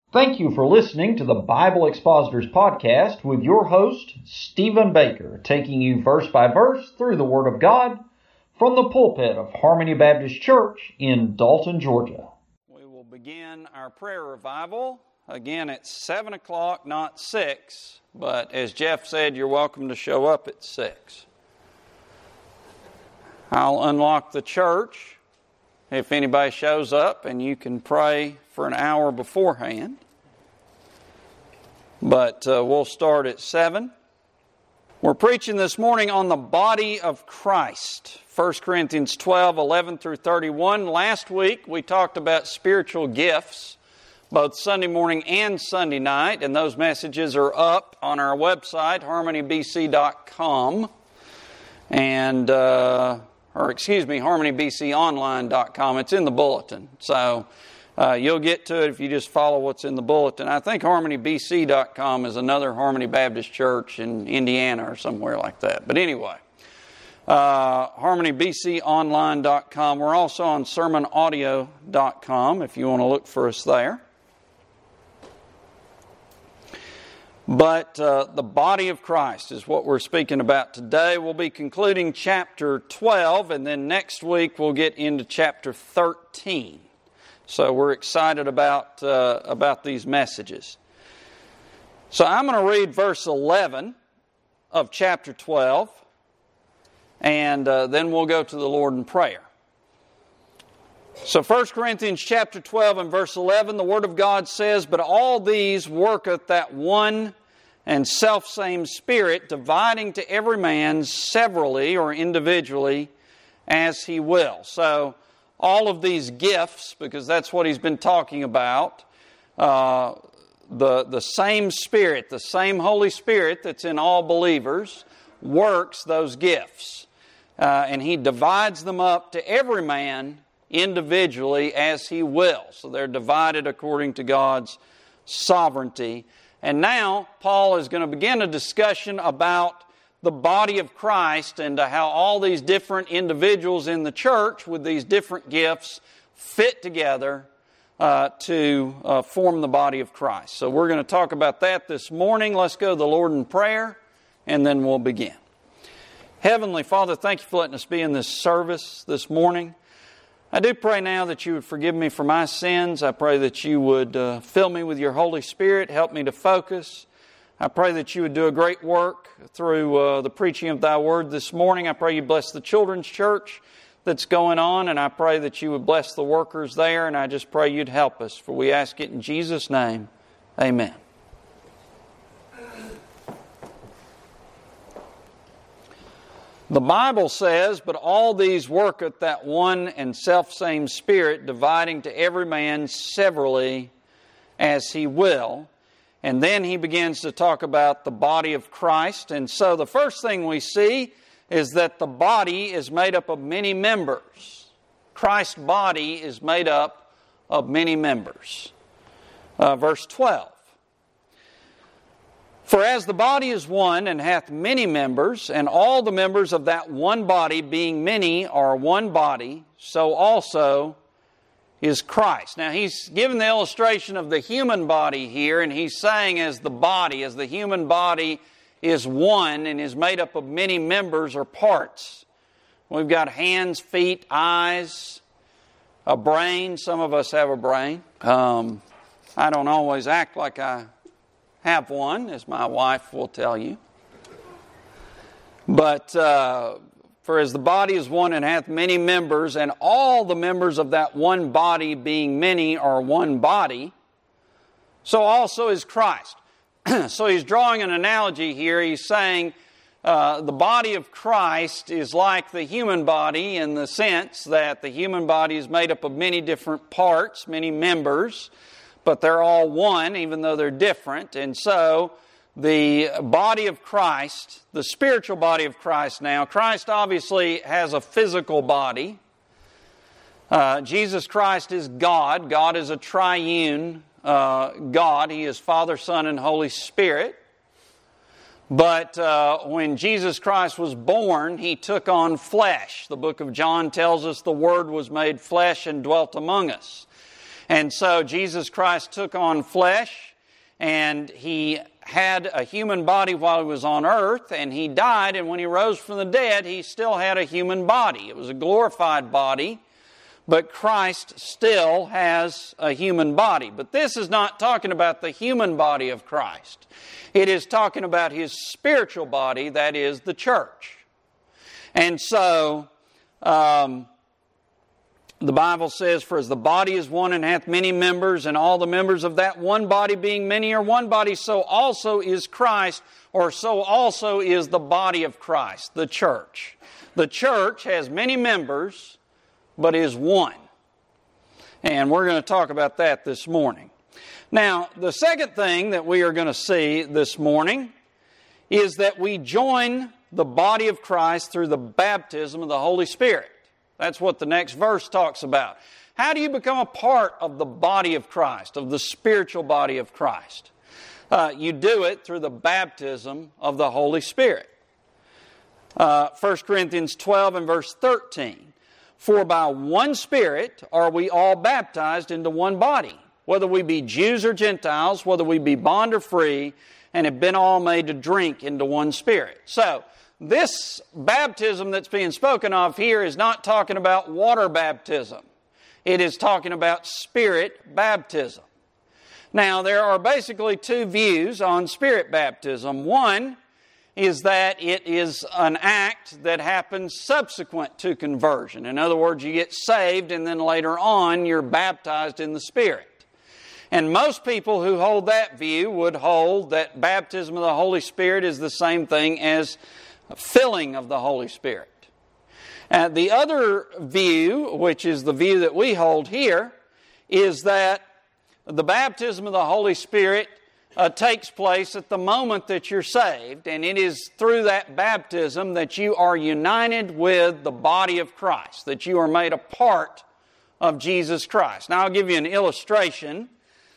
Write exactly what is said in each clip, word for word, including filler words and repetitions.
Thank you for listening to the Bible Expositors Podcast with your host, Stephen Baker, taking you verse by verse through the Word of God from the pulpit of Harmony Baptist Church in Dalton, Georgia. We will begin our prayer revival again at seven o'clock, not six, but as Jeff said, you're welcome to show up at six. I'll unlock the church if anybody shows up, and you can pray for an hour beforehand. But uh, we'll start at seven. We're preaching this morning on the body of Christ. First Corinthians twelve, eleven through thirty-one. Last week we talked about spiritual gifts, both Sunday morning and Sunday night, and those messages are up on our website, harmony b c dot com. And... Uh, or excuse me, harmony b c online dot com. It's in the bulletin. So uh, you'll get to it if you just follow what's in the bulletin. I think harmony b c dot com is another Harmony Baptist Church in Indiana or somewhere like that. But anyway, uh, harmony b c online dot com. We're also on sermon audio dot com if you want to look for us there. But uh, the body of Christ is what we're speaking about today. We'll be concluding chapter twelve, and then next week we'll get into chapter thirteen. So we're excited about uh, about these messages. So I'm going to read verse eleven of chapter twelve, and uh, then we'll go to the Lord in prayer. So First Corinthians chapter twelve and verse eleven, the Word of God says, "But all these worketh that one and selfsame Spirit, dividing to every man severally or individually as he will." So all of these gifts, because that's what he's been talking about, uh, the, the same Spirit, the same Holy Spirit that's in all believers, works those gifts. Uh, and he divides them up to every man individually as he will. So they're divided according to God's sovereignty. And now Paul is going to begin a discussion about the body of Christ and how all these different individuals in the church with these different gifts fit together uh, to uh, form the body of Christ. So we're going to talk about that this morning. Let's go to the Lord in prayer, and then we'll begin. Heavenly Father, thank you for letting us be in this service this morning. I do pray now that you would forgive me for my sins. I pray that you would uh, fill me with your Holy Spirit, help me to focus. I pray that you would do a great work through uh, the preaching of thy word this morning. I pray you bless the children's church that's going on, and I pray that you would bless the workers there, and I just pray you'd help us. For we ask it in Jesus' name. Amen. The Bible says, "But all these worketh that one and selfsame Spirit, dividing to every man severally as he will." And then he begins to talk about the body of Christ. And so the first thing we see is that the body is made up of many members. Christ's body is made up of many members. Uh, verse twelve. "For as the body is one, and hath many members, and all the members of that one body, being many, are one body, so also is Christ." Now he's given the illustration of the human body here, and he's saying as the body, as the human body is one and is made up of many members or parts. We've got hands, feet, eyes, a brain. Some of us have a brain. Um, I don't always act like I have one, as my wife will tell you. But uh, for as the body is one and hath many members, and all the members of that one body, being many, are one body, so also is Christ. So he's drawing an analogy here. He's saying uh, the body of Christ is like the human body in the sense that the human body is made up of many different parts, many members, but they're all one, even though they're different. And so the body of Christ, the spiritual body of Christ now, Christ obviously has a physical body. Uh, Jesus Christ is God. God is a triune uh, God. He is Father, Son, and Holy Spirit. But uh, when Jesus Christ was born, He took on flesh. The book of John tells us the Word was made flesh and dwelt among us. And so Jesus Christ took on flesh, and He had a human body while He was on earth, and He died, and when He rose from the dead, He still had a human body. It was a glorified body, but Christ still has a human body. But this is not talking about the human body of Christ. It is talking about His spiritual body, that is the church. And so, um, the Bible says, "For as the body is one and hath many members, and all the members of that one body being many are one body, so also is Christ," or so also is the body of Christ, the church. The church has many members, but is one. And we're going to talk about that this morning. Now, the second thing that we are going to see this morning is that we join the body of Christ through the baptism of the Holy Spirit. That's what the next verse talks about. How do you become a part of the body of Christ, of the spiritual body of Christ? Uh, you do it through the baptism of the Holy Spirit. Uh, First Corinthians twelve and verse thirteen. "For by one Spirit are we all baptized into one body, whether we be Jews or Gentiles, whether we be bond or free, and have been all made to drink into one Spirit." So, this baptism that's being spoken of here is not talking about water baptism. It is talking about Spirit baptism. Now, there are basically two views on Spirit baptism. One is that it is an act that happens subsequent to conversion. In other words, you get saved and then later on you're baptized in the Spirit. And most people who hold that view would hold that baptism of the Holy Spirit is the same thing as filling of the Holy Spirit. Uh, the other view, which is the view that we hold here, is that the baptism of the Holy Spirit uh, takes place at the moment that you're saved, and it is through that baptism that you are united with the body of Christ, that you are made a part of Jesus Christ. Now, I'll give you an illustration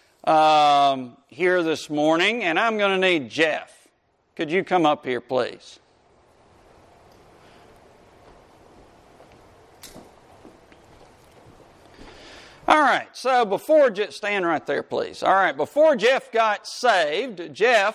um, here this morning, and I'm going to need Jeff. Could you come up here, please? All right, so before, Jeff, stand right there, please. All right, before Jeff got saved, Jeff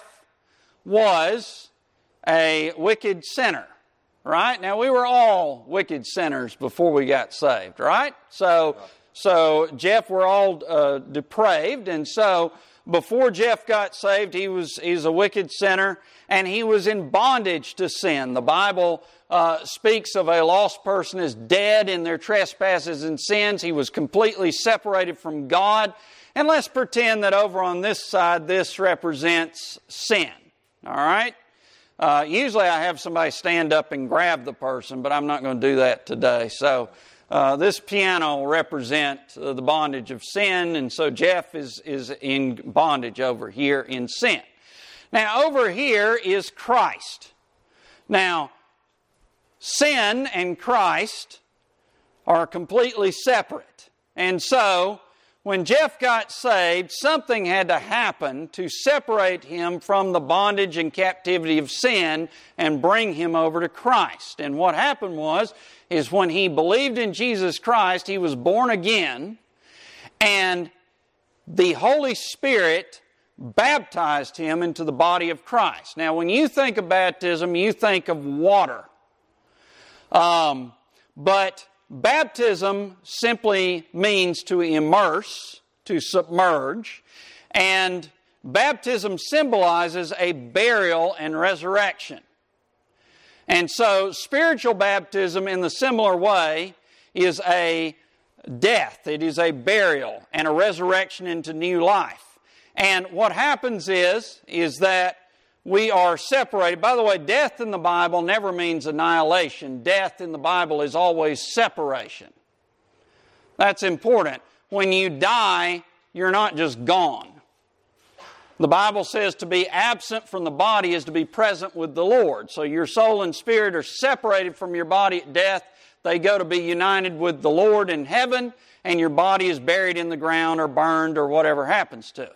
was a wicked sinner, right? Now, we were all wicked sinners before we got saved, right? So, so Jeff, we're all uh, depraved, and so before Jeff got saved, he was he's a wicked sinner, and he was in bondage to sin. The Bible uh, speaks of a lost person as dead in their trespasses and sins. He was completely separated from God. And let's pretend that over on this side, this represents sin. All right? Uh, usually I have somebody stand up and grab the person, but I'm not going to do that today. So uh, this piano will represent uh, the bondage of sin, and so Jeff is, is in bondage over here in sin. Now, over here is Christ. Now, sin and Christ are completely separate. And so, when Jeff got saved, something had to happen to separate him from the bondage and captivity of sin and bring him over to Christ. And what happened was, is when he believed in Jesus Christ, he was born again, and the Holy Spirit baptized him into the body of Christ. Now, when you think of baptism, you think of water. Um, but baptism simply means to immerse, to submerge, and baptism symbolizes a burial and resurrection. And so, spiritual baptism in the similar way is a death. It is a burial and a resurrection into new life. And what happens is, is that we are separated. By the way, death in the Bible never means annihilation. Death in the Bible is always separation. That's important. When you die, you're not just gone. The Bible says to be absent from the body is to be present with the Lord. So your soul and spirit are separated from your body at death. They go to be united with the Lord in heaven, and your body is buried in the ground or burned or whatever happens to it.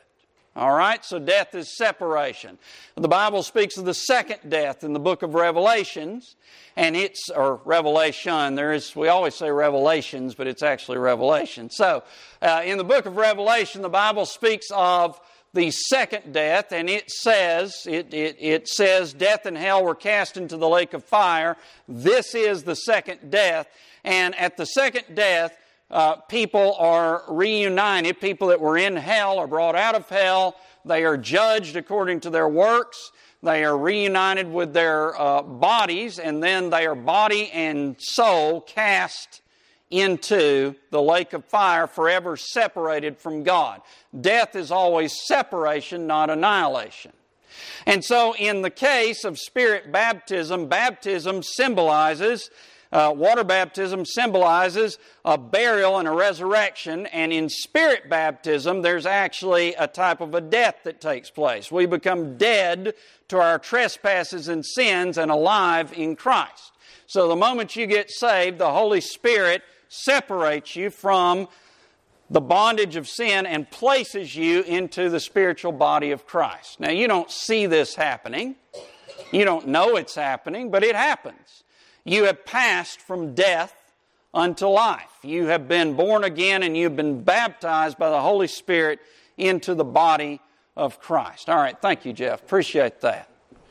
All right, so death is separation. The Bible speaks of the second death in the book of Revelations, and it's, or Revelation, there is, we always say Revelations, but it's actually Revelation. So, uh, in the book of Revelation, the Bible speaks of the second death, and it says, it, it, it says, death and hell were cast into the lake of fire. This is the second death, and at the second death, Uh, people are reunited. People that were in hell are brought out of hell. They are judged according to their works. They are reunited with their uh, bodies, and then they are body and soul cast into the lake of fire, forever separated from God. Death is always separation, not annihilation. And so in the case of Spirit baptism, baptism symbolizes Uh, water baptism symbolizes a burial and a resurrection, and in Spirit baptism, there's actually a type of a death that takes place. We become dead to our trespasses and sins and alive in Christ. So the moment you get saved, the Holy Spirit separates you from the bondage of sin and places you into the spiritual body of Christ. Now, you don't see this happening. You don't know it's happening, but it happens. You have passed from death unto life. You have been born again and you've been baptized by the Holy Spirit into the body of Christ. All right, thank you, Jeff. Appreciate that.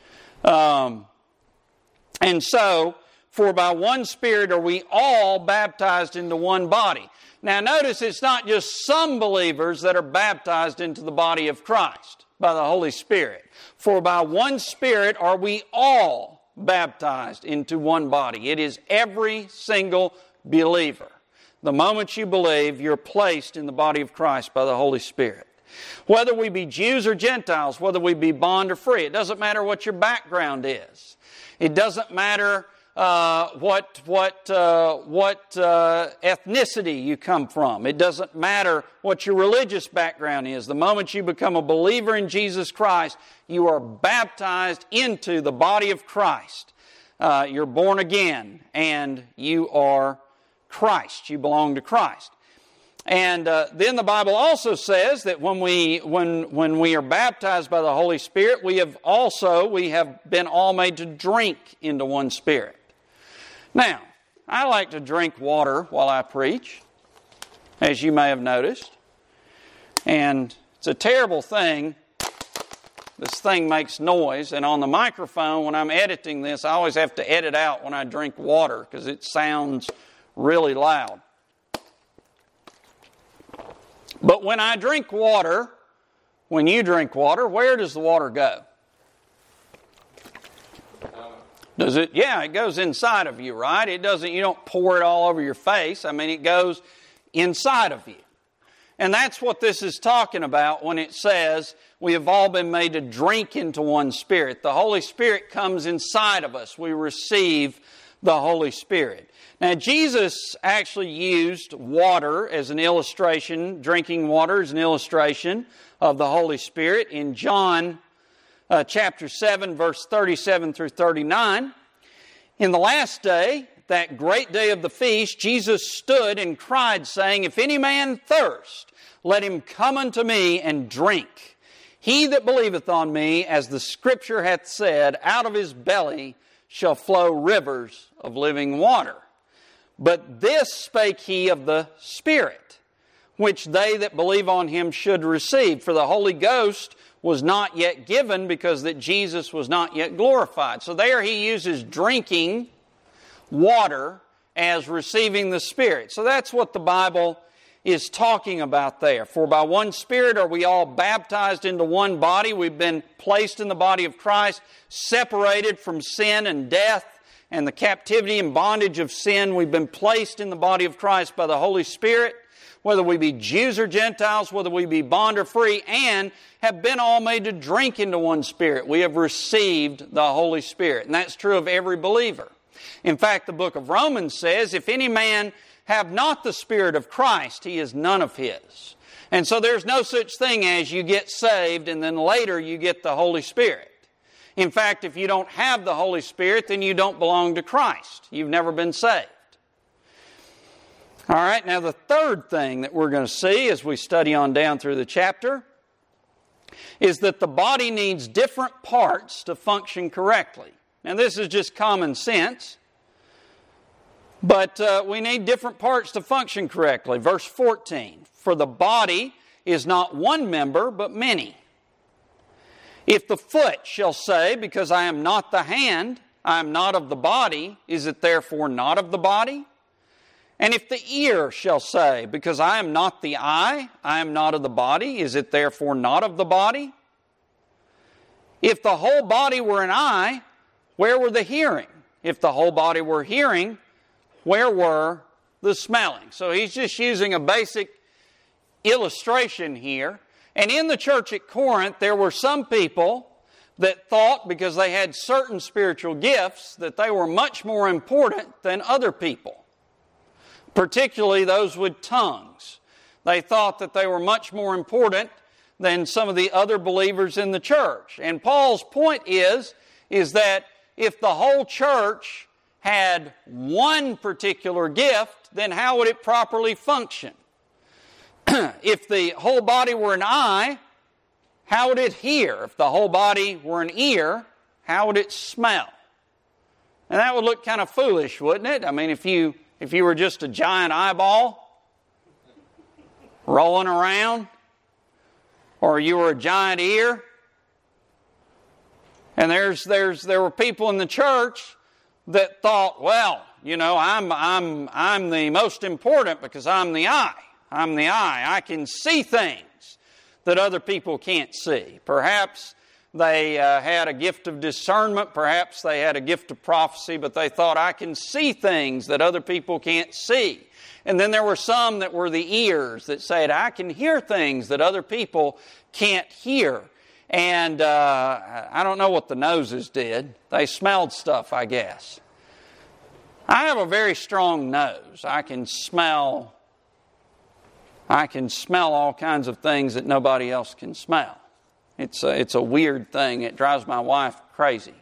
Um, and so, for by one Spirit are we all baptized into one body. Now notice it's not just some believers that are baptized into the body of Christ by the Holy Spirit. For by one Spirit are we all baptized into one body. It is every single believer. The moment you believe, you're placed in the body of Christ by the Holy Spirit. Whether we be Jews or Gentiles, whether we be bond or free, it doesn't matter what your background is. It doesn't matter uh, what what uh, what uh, ethnicity you come from. It doesn't matter what your religious background is. The moment you become a believer in Jesus Christ, you are baptized into the body of Christ. Uh, you're born again, and you are Christ. You belong to Christ. And uh, then the Bible also says that when we when when we are baptized by the Holy Spirit, we have also we have been all made to drink into one Spirit. Now, I like to drink water while I preach, as you may have noticed. And it's a terrible thing. This thing makes noise, and on the microphone, when I'm editing this, I always have to edit out when I drink water because it sounds really loud. But when I drink water, when you drink water, where does the water go? Does it? Yeah, it goes inside of you, right? It doesn't, you don't pour it all over your face. I mean, it goes inside of you. And that's what this is talking about when it says we have all been made to drink into one Spirit. The Holy Spirit comes inside of us. We receive the Holy Spirit. Now, Jesus actually used water as an illustration, drinking water as an illustration of the Holy Spirit in John uh, chapter seven, verse thirty-seven through thirty-nine. In the last day, that great day of the feast, Jesus stood and cried, saying, "If any man thirst, let him come unto me and drink. He that believeth on me, as the Scripture hath said, out of his belly shall flow rivers of living water. But this spake he of the Spirit, which they that believe on him should receive. For the Holy Ghost was not yet given, because that Jesus was not yet glorified." So there he uses drinking water as receiving the Spirit. So that's what the Bible is talking about there. For by one Spirit are we all baptized into one body. We've been placed in the body of Christ, separated from sin and death and the captivity and bondage of sin. We've been placed in the body of Christ by the Holy Spirit, whether we be Jews or Gentiles, whether we be bond or free, and have been all made to drink into one Spirit. We have received the Holy Spirit. And that's true of every believer. In fact, the book of Romans says, if any man have not the Spirit of Christ, he is none of his. And so there's no such thing as you get saved and then later you get the Holy Spirit. In fact, if you don't have the Holy Spirit, then you don't belong to Christ. You've never been saved. All right, now the third thing that we're going to see as we study on down through the chapter is that the body needs different parts to function correctly. Now, this is just common sense, but uh, we need different parts to function correctly. Verse fourteen, for the body is not one member, but many. If the foot shall say, because I am not the hand, I am not of the body, is it therefore not of the body? And if the ear shall say, because I am not the eye, I am not of the body, is it therefore not of the body? If the whole body were an eye, where were the hearing? If the whole body were hearing, where were the smelling? So he's just using a basic illustration here. And in the church at Corinth, there were some people that thought, because they had certain spiritual gifts, that they were much more important than other people, particularly those with tongues. They thought that they were much more important than some of the other believers in the church. And Paul's point is, is that if the whole church had one particular gift, then how would it properly function? If the whole body were an eye, how would it hear? If the whole body were an ear, how would it smell? And that would look kind of foolish, wouldn't it? I mean, if you if you were just a giant eyeball rolling around, or you were a giant ear, and there's there's there were people in the church that thought, well, you know, I'm I'm I'm the most important because I'm the eye. I'm the eye. I can see things that other people can't see. Perhaps they uh, had a gift of discernment. Perhaps they had a gift of prophecy, but they thought, I can see things that other people can't see. And then there were some that were the ears that said, I can hear things that other people can't hear. And uh, I don't know what the noses did. They smelled stuff, I guess. I have a very strong nose. I can smell I can smell all kinds of things that nobody else can smell. It's a, it's a weird thing. It drives my wife crazy.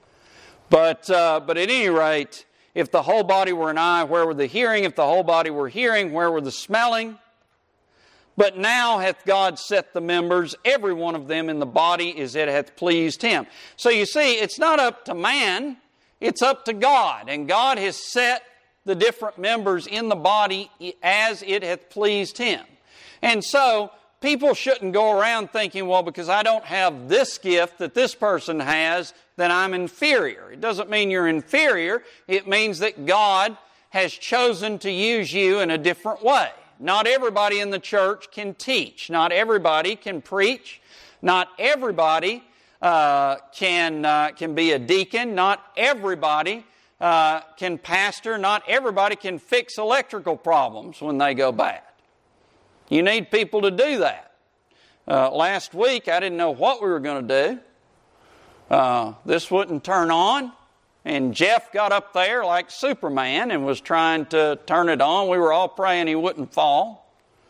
But uh, but at any rate, if the whole body were an eye, where were the hearing? If the whole body were hearing, where were the smelling? But now hath God set the members, every one of them in the body, as it hath pleased Him. So you see, it's not up to man, it's up to God. And God has set the different members in the body as it hath pleased Him. And so, people shouldn't go around thinking, well, because I don't have this gift that this person has, then I'm inferior. It doesn't mean you're inferior. It means that God has chosen to use you in a different way. Not everybody in the church can teach. Not everybody can preach. Not everybody uh, can, uh, can be a deacon. Not everybody Uh, can pastor. Not everybody can fix electrical problems when they go bad. You need people to do that. Uh, last week, I didn't know what we were going to do. Uh, this wouldn't turn on, and Jeff got up there like Superman and was trying to turn it on. We were all praying he wouldn't fall.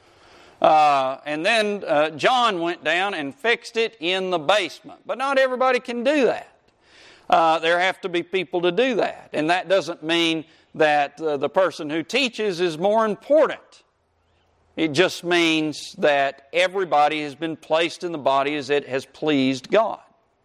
Uh, and then uh, John went down and fixed it in the basement. But not everybody can do that. Uh, there have to be people to do that. And that doesn't mean that uh, the person who teaches is more important. It just means that everybody has been placed in the body as it has pleased God.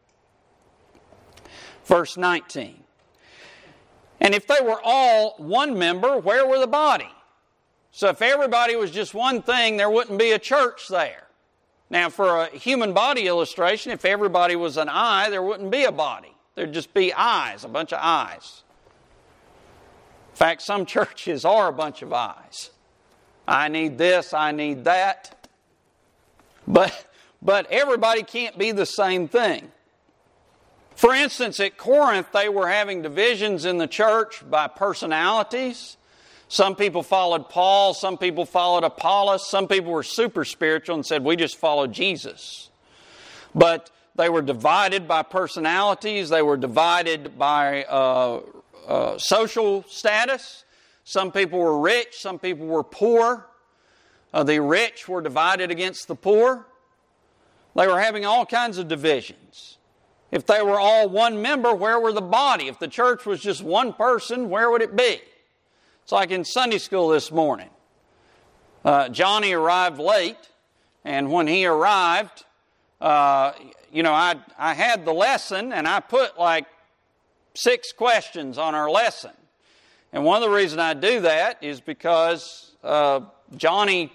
Verse nineteen. And if they were all one member, where were the body? So if everybody was just one thing, there wouldn't be a church there. Now for a human body illustration, if everybody was an eye, there wouldn't be a body. There'd just be eyes, a bunch of eyes. In fact, some churches are a bunch of eyes. I need this, I need that. But, but everybody can't be the same thing. For instance, at Corinth, they were having divisions in the church by personalities. Some people followed Paul, some people followed Apollos, some people were super spiritual and said, we just follow Jesus. But they were divided by personalities. They were divided by uh, uh, social status. Some people were rich. Some people were poor. Uh, the rich were divided against the poor. They were having all kinds of divisions. If they were all one member, where were the body? If the church was just one person, where would it be? It's like in Sunday school this morning. Uh, Johnny arrived late, and when he arrived, uh, you know, I I had the lesson and I put like six questions on our lesson. And one of the reasons I do that is because uh, Johnny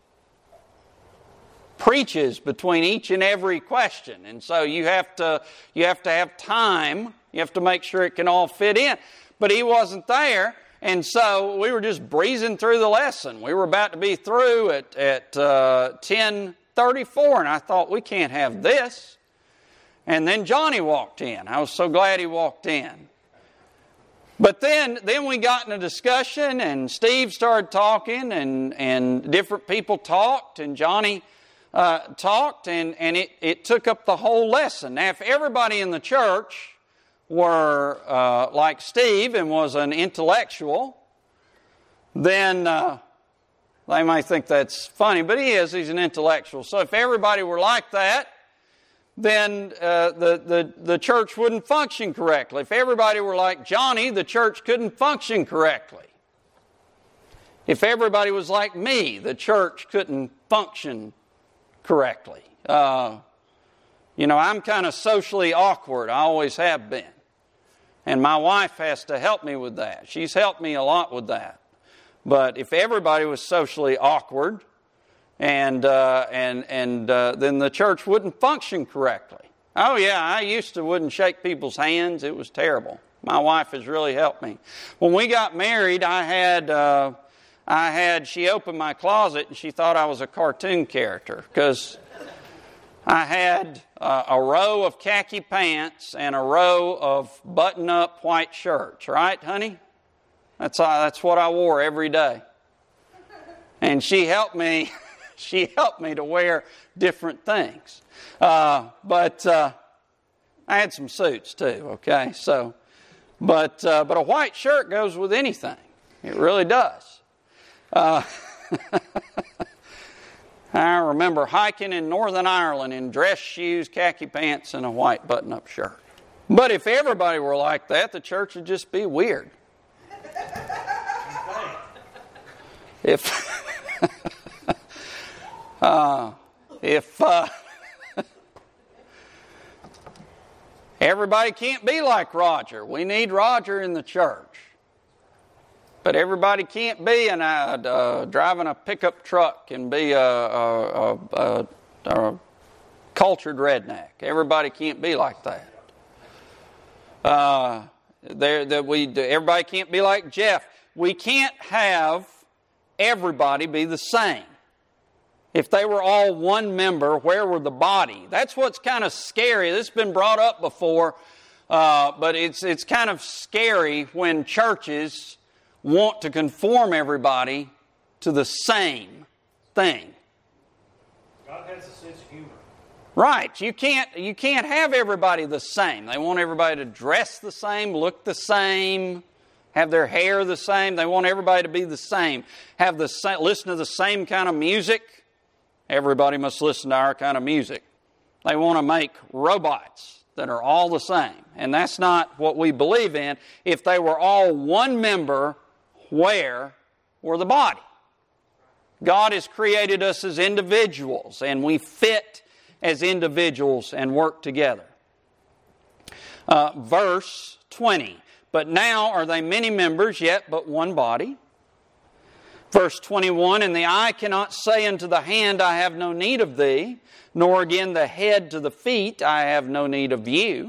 preaches between each and every question, and so you have to you have to have time. You have to make sure it can all fit in. But he wasn't there, and so we were just breezing through the lesson. We were about to be through at at uh, ten thirty-four, and I thought, we can't have this. And then Johnny walked in. I was so glad he walked in. But then, then we got in a discussion, and Steve started talking, and, and different people talked, and Johnny uh, talked, and, and it, it took up the whole lesson. Now, if everybody in the church were uh, like Steve and was an intellectual, then uh, they may think that's funny, but he is. He's an intellectual. So if everybody were like that, then uh, the, the, the church wouldn't function correctly. If everybody were like Johnny, the church couldn't function correctly. If everybody was like me, the church couldn't function correctly. Uh, you know, I'm kind of socially awkward. I always have been. And my wife has to help me with that. She's helped me a lot with that. But if everybody was socially awkward, And uh, and and uh, then the church wouldn't function correctly. Oh yeah, I used to wouldn't shake people's hands. It was terrible. My wife has really helped me. When we got married, I had uh, I had she opened my closet and she thought I was a cartoon character because I had uh, a row of khaki pants and a row of button-up white shirts. Right, honey? That's uh, that's what I wore every day. And she helped me. She helped me to wear different things. Uh, but uh, I had some suits too, okay? So, but uh, but a white shirt goes with anything. It really does. Uh, I remember hiking in Northern Ireland in dress shoes, khaki pants, and a white button-up shirt. But if everybody were like that, the church would just be weird. If... Uh, if uh, everybody can't be like Roger, we need Roger in the church. But everybody can't be an, uh, uh, driving a pickup truck and be a, a, a, a, a cultured redneck. Everybody can't be like that. Uh, there, that we everybody can't be like Jeff. We can't have everybody be the same. If they were all one member, where were the body? That's what's kind of scary. This has been brought up before, uh, but it's it's kind of scary when churches want to conform everybody to the same thing. God has a sense of humor. Right. You can't you can't have everybody the same. They want everybody to dress the same, look the same, have their hair the same. They want everybody to be the same. Have the same, listen to the same kind of music. Everybody must listen to our kind of music. They want to make robots that are all the same. And that's not what we believe in. If they were all one member, where were the body? God has created us as individuals, and we fit as individuals and work together. Uh, verse twenty. But now are they many members, yet but one body? Verse twenty-one, and the eye cannot say unto the hand, I have no need of thee, nor again the head to the feet, I have no need of you.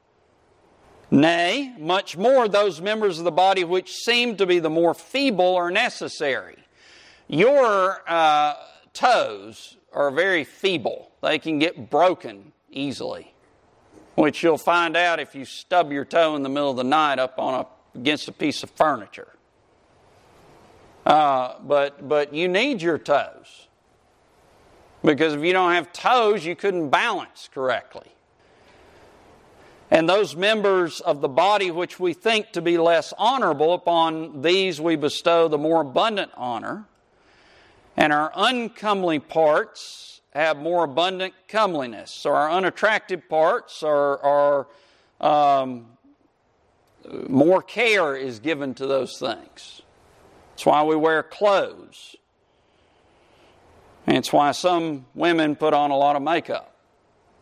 Nay, much more those members of the body which seem to be the more feeble are necessary. Your uh, toes are very feeble. They can get broken easily, which you'll find out if you stub your toe in the middle of the night up on a, against a piece of furniture. Uh, but but you need your toes. Because if you don't have toes, you couldn't balance correctly. And those members of the body which we think to be less honorable, upon these we bestow the more abundant honor. And our uncomely parts have more abundant comeliness. So our unattractive parts are, are um, more care is given to those things. That's why we wear clothes. And it's why some women put on a lot of makeup.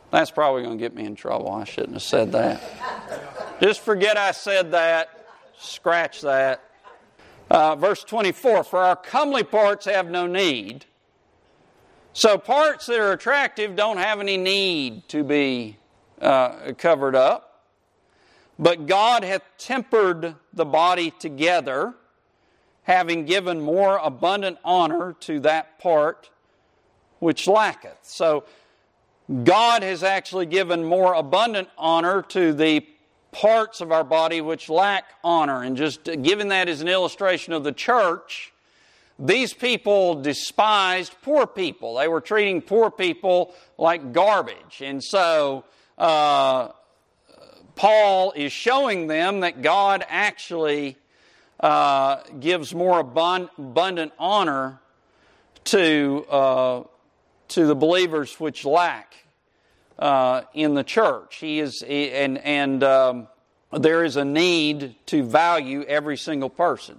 That's probably going to get me in trouble. I shouldn't have said that. Just forget I said that. Scratch that. Uh, verse twenty-four, for our comely parts have no need. So parts that are attractive don't have any need to be uh, covered up. But God hath tempered the body together, having given more abundant honor to that part which lacketh. So God has actually given more abundant honor to the parts of our body which lack honor. And just giving that as an illustration of the church, these people despised poor people. They were treating poor people like garbage. And so uh, Paul is showing them that God actually uh, gives more abund- abundant honor to uh, to the believers which lack uh, in the church. He is, and and um, there is a need to value every single person.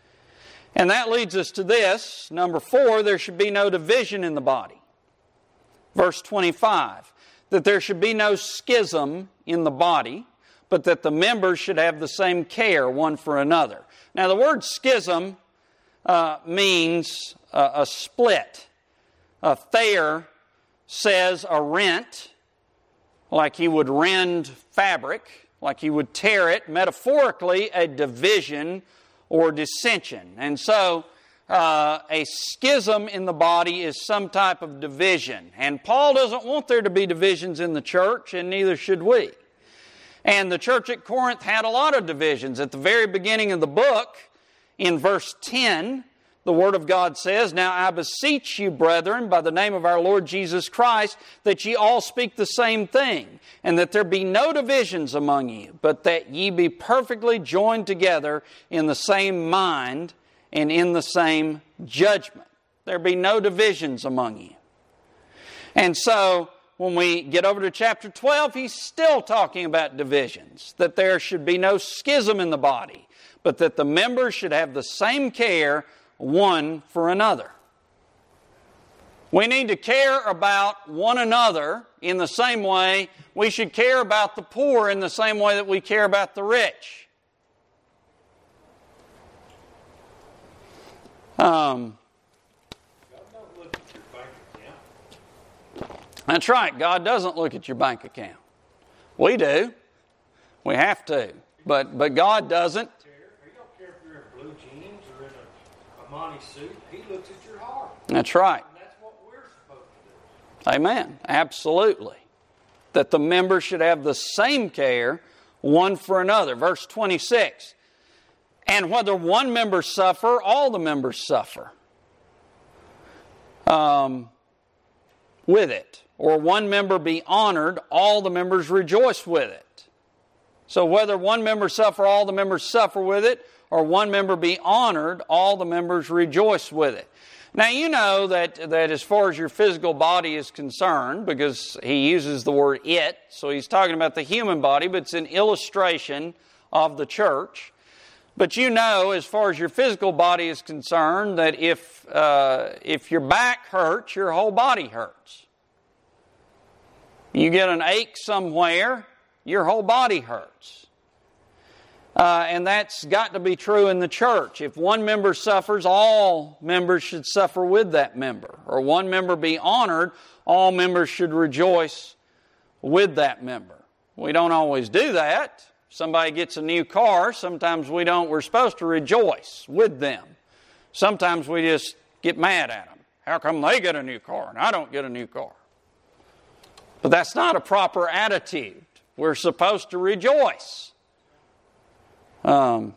And that leads us to this. Number four, there should be no division in the body. Verse twenty-five, that there should be no schism in the body, but that the members should have the same care one for another. Now the word schism uh, means uh, a split. A thayer says a rent, like he would rend fabric, like he would tear it. Metaphorically, a division or dissension. And so uh, a schism in the body is some type of division. And Paul doesn't want there to be divisions in the church, and neither should we. And the church at Corinth had a lot of divisions. At the very beginning of the book, in verse ten, the Word of God says, now I beseech you, brethren, by the name of our Lord Jesus Christ, that ye all speak the same thing, and that there be no divisions among you, but that ye be perfectly joined together in the same mind and in the same judgment. There be no divisions among you. And so, when we get over to chapter twelve, he's still talking about divisions, that there should be no schism in the body, but that the members should have the same care one for another. We need to care about one another in the same way we should care about the poor in the same way that we care about the rich. Um, God don't look at your bank account. that's right. God doesn't look at your bank account. We do. We have to. But but God doesn't. He don't care if you're in blue jeans or in a Armani suit. He looks at your heart. That's right. And that's what we're supposed to do. Amen. Absolutely. That the members should have the same care one for another. Verse twenty-six. And whether one member suffer, all the members suffer um, with it. Or one member be honored, all the members rejoice with it. So whether one member suffer, all the members suffer with it, or one member be honored, all the members rejoice with it. Now you know that, that as far as your physical body is concerned, because he uses the word it, so he's talking about the human body, but it's an illustration of the church. But you know, as far as your physical body is concerned, that if uh, if your back hurts, your whole body hurts. You get an ache somewhere, your whole body hurts. Uh, and that's got to be true in the church. If one member suffers, all members should suffer with that member. Or one member be honored, all members should rejoice with that member. We don't always do that. Somebody gets a new car, sometimes we don't, we're supposed to rejoice with them. Sometimes we just get mad at them. How come they get a new car and I don't get a new car? But that's not a proper attitude. We're supposed to rejoice. Um,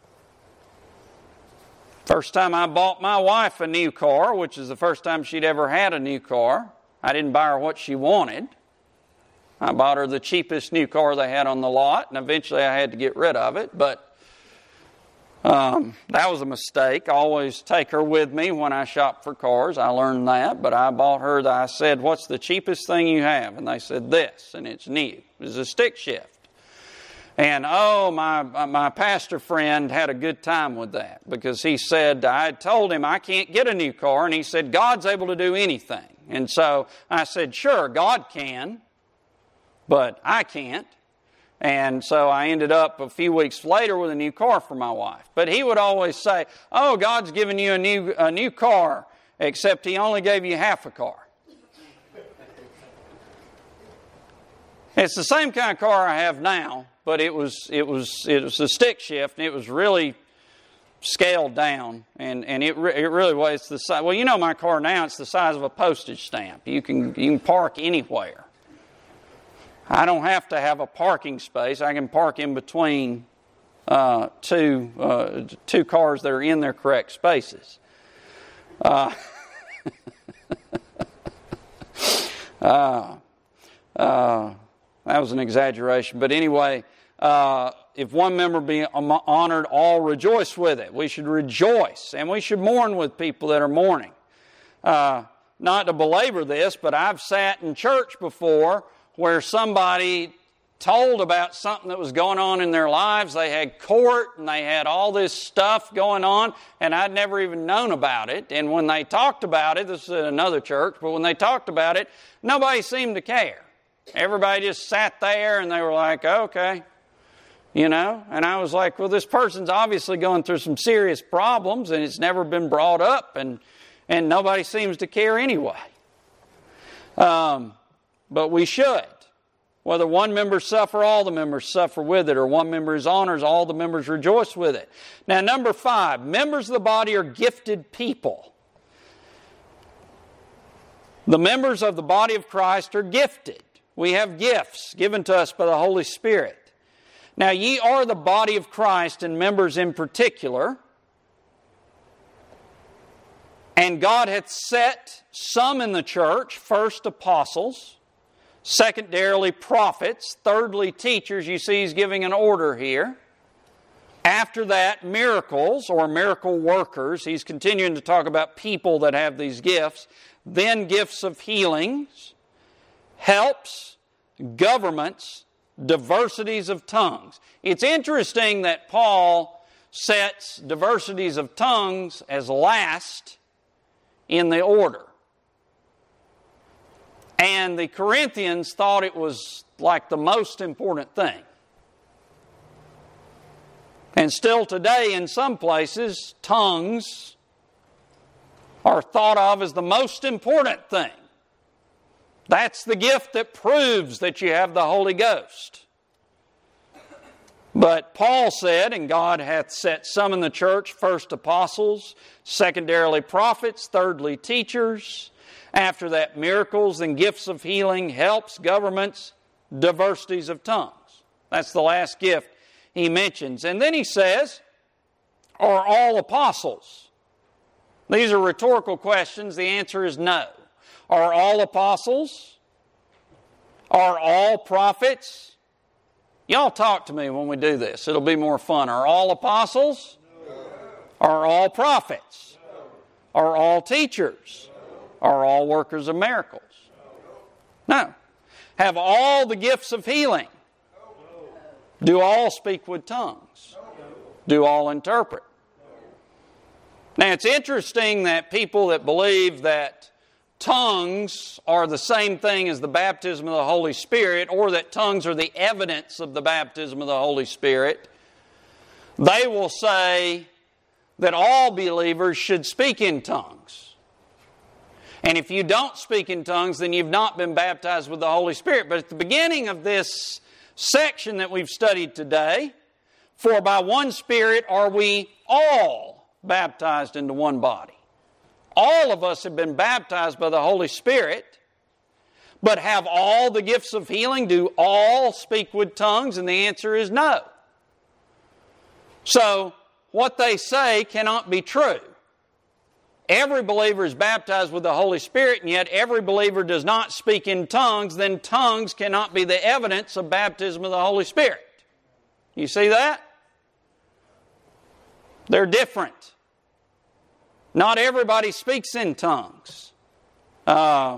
first time I bought my wife a new car, which is the first time she'd ever had a new car, I didn't buy her what she wanted. I bought her the cheapest new car they had on the lot, and eventually I had to get rid of it, but um, that was a mistake. I always take her with me when I shop for cars. I learned that, but I bought her, the, I said, what's the cheapest thing you have? And they said, this, and it's new. It was a stick shift. And oh, my my pastor friend had a good time with that, because he said, I told him I can't get a new car, and he said, God's able to do anything. And so I said, sure, God can. but I can't. And so I ended up a few weeks later with a new car for my wife. But he would always say, oh, God's given you a new a new car, except He only gave you half a car. It's the same kind of car I have now, but it was it was it was a stick shift, and it was really scaled down, and and it re- it really was the size. Well, you know my car now; it's the size of a postage stamp. You can you can park anywhere. I don't have to have a parking space. I can park in between uh, two uh, two cars that are in their correct spaces. Uh, uh, uh, that was an exaggeration, but anyway, uh, if one member be honored, all rejoice with it. We should rejoice, and we should mourn with people that are mourning. Uh, not to belabor this, but I've sat in church before where somebody told about something that was going on in their lives. They had court and they had all this stuff going on, and I'd never even known about it. And when they talked about it, this is at another church, but when they talked about it, nobody seemed to care. Everybody just sat there and they were like, okay, you know. And I was like, well, this person's obviously going through some serious problems and it's never been brought up, and, and nobody seems to care anyway. Um... But we should. Whether one member suffer, all the members suffer with it, or one member is honored, all the members rejoice with it. Now, number five, members of the body are gifted people. The members of the body of Christ are gifted. We have gifts given to us by the Holy Spirit. Now, ye are the body of Christ, and members in particular. And God hath set some in the church, first apostles, secondarily prophets, thirdly teachers. You see He's giving an order here. After that, miracles or miracle workers. He's continuing to talk about people that have these gifts. Then gifts of healings, helps, governments, diversities of tongues. It's interesting that Paul sets diversities of tongues as last in the order. And the Corinthians thought it was like the most important thing. And still today, in some places, tongues are thought of as the most important thing. That's the gift that proves that you have the Holy Ghost. But Paul said, and God hath set some in the church, first apostles, secondarily prophets, thirdly teachers. After that, miracles and gifts of healing, helps, governments, diversities of tongues. That's the last gift he mentions. And then he says, are all apostles? These are rhetorical questions. The answer is no. Are all apostles? Are all prophets? Y'all talk to me when we do this. It'll be more fun. Are all apostles? No. Are all prophets? No. Are all teachers? Are all workers of miracles? No. Have all the gifts of healing? Do all speak with tongues? Do all interpret? Now, it's interesting that people that believe that tongues are the same thing as the baptism of the Holy Spirit, or that tongues are the evidence of the baptism of the Holy Spirit, they will say that all believers should speak in tongues. And if you don't speak in tongues, then you've not been baptized with the Holy Spirit. But at the beginning of this section that we've studied today, for by one Spirit are we all baptized into one body. All of us have been baptized by the Holy Spirit, but have all the gifts of healing? Do all speak with tongues? And the answer is no. So, what they say cannot be true. Every believer is baptized with the Holy Spirit, and yet every believer does not speak in tongues. Then tongues cannot be the evidence of baptism of the Holy Spirit. You see that? They're different. Not everybody speaks in tongues. Uh,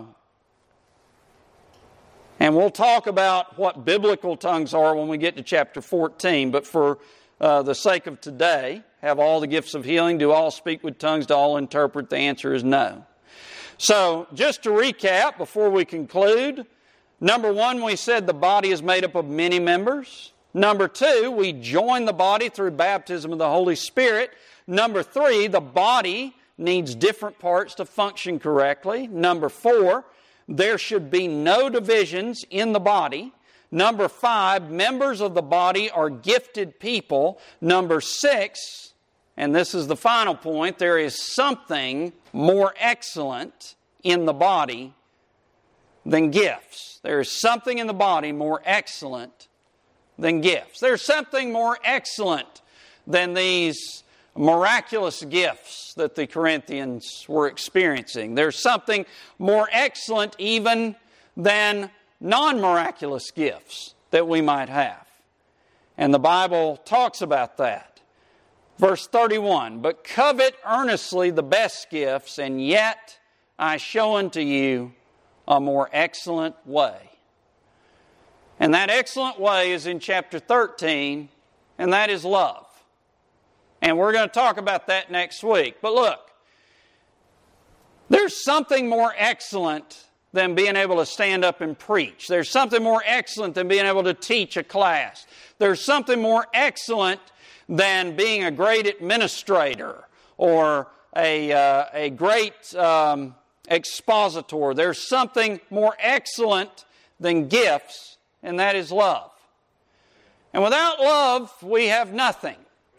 and we'll talk about what biblical tongues are when we get to chapter fourteen, but for uh, the sake of today, have all the gifts of healing? Do all speak with tongues? Do all interpret? The answer is no. So, just to recap before we conclude, Number one, we said the body is made up of many members. Number two, we join the body through baptism of the Holy Spirit. Number three, the body needs different parts to function correctly. Number four, there should be no divisions in the body. Number five, members of the body are gifted people. Number six, and this is the final point, there is something more excellent in the body than gifts. There is something in the body more excellent than gifts. There's something more excellent than these miraculous gifts that the Corinthians were experiencing. There's something more excellent even than non-miraculous gifts that we might have. And the Bible talks about that. Verse thirty-one, "But covet earnestly the best gifts, and yet I show unto you a more excellent way." And that excellent way is in chapter thirteen, and that is love. And we're going to talk about that next week. But look, there's something more excellent than being able to stand up and preach. There's something more excellent than being able to teach a class. There's something more excellent than being a great administrator or a, uh, a great um, expositor. There's something more excellent than gifts, and that is love. And without love, we have nothing.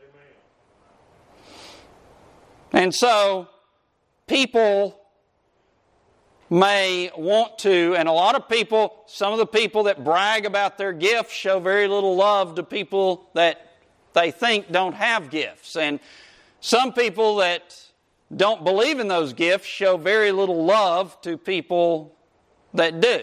And so, people may want to, and a lot of people, some of the people that brag about their gifts show very little love to people that they think don't have gifts. And some people that don't believe in those gifts show very little love to people that do.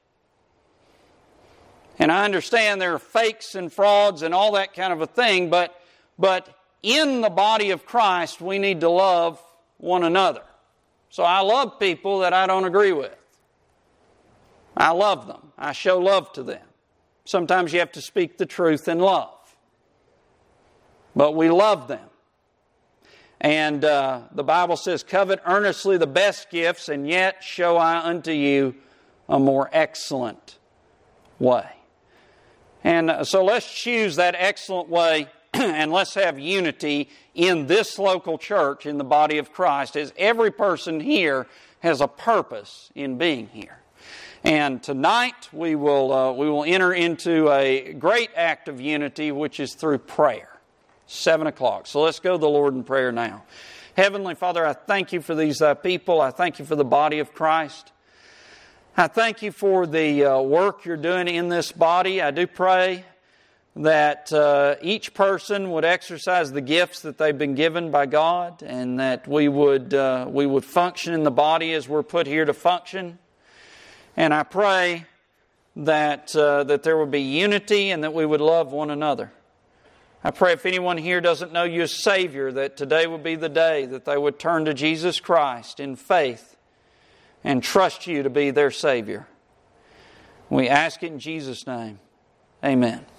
And I understand there are fakes and frauds and all that kind of a thing, but but in the body of Christ, we need to love one another. So I love people that I don't agree with. I love them. I show love to them. Sometimes you have to speak the truth in love. But we love them. And uh, the Bible says, "Covet earnestly the best gifts, and yet show I unto you a more excellent way." And uh, so let's choose that excellent way, and let's have unity in this local church, in the body of Christ, as every person here has a purpose in being here. And tonight we will uh, we will enter into a great act of unity, which is through prayer. Seven o'clock. So let's go to the Lord in prayer now. Heavenly Father, I thank you for these uh, people. I thank you for the body of Christ. I thank you for the uh, work you're doing in this body. I do pray that uh, each person would exercise the gifts that they've been given by God, and that we would uh, we would function in the body as we're put here to function. And I pray that uh, that there would be unity and that we would love one another. I pray if anyone here doesn't know you as Savior, that today would be the day that they would turn to Jesus Christ in faith and trust you to be their Savior. We ask it in Jesus' name. Amen.